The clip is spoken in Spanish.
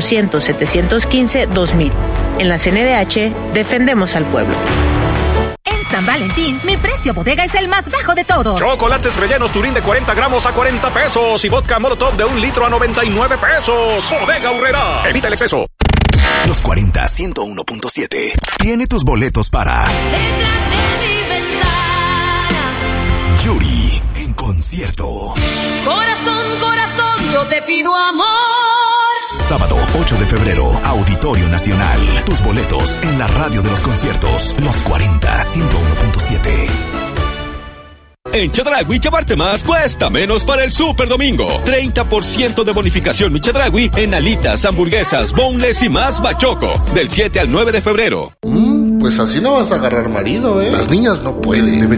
800-715-2000. En la CNDH defendemos al pueblo. En San Valentín, mi precio bodega es el más bajo de todos. Chocolates rellenos Turín de 40 gramos a 40 pesos y vodka Molotov de 1 litro a 99 pesos. Bodega Aurrerá. Evita el exceso. Los 40 101.7 tiene tus boletos para Yuri en concierto. Corazón, corazón, yo te pido amor. Sábado 8 de febrero, Auditorio Nacional. Tus boletos en la radio de los conciertos. Los 40 101.7. En Chedraui, llevarte más cuesta menos para el Super Domingo. 30% de bonificación Mi Chedraui en alitas, hamburguesas, boneless y más bachoco. Del 7 al 9 de febrero. Pues así no vas a agarrar marido, ¿eh? Las niñas no pueden.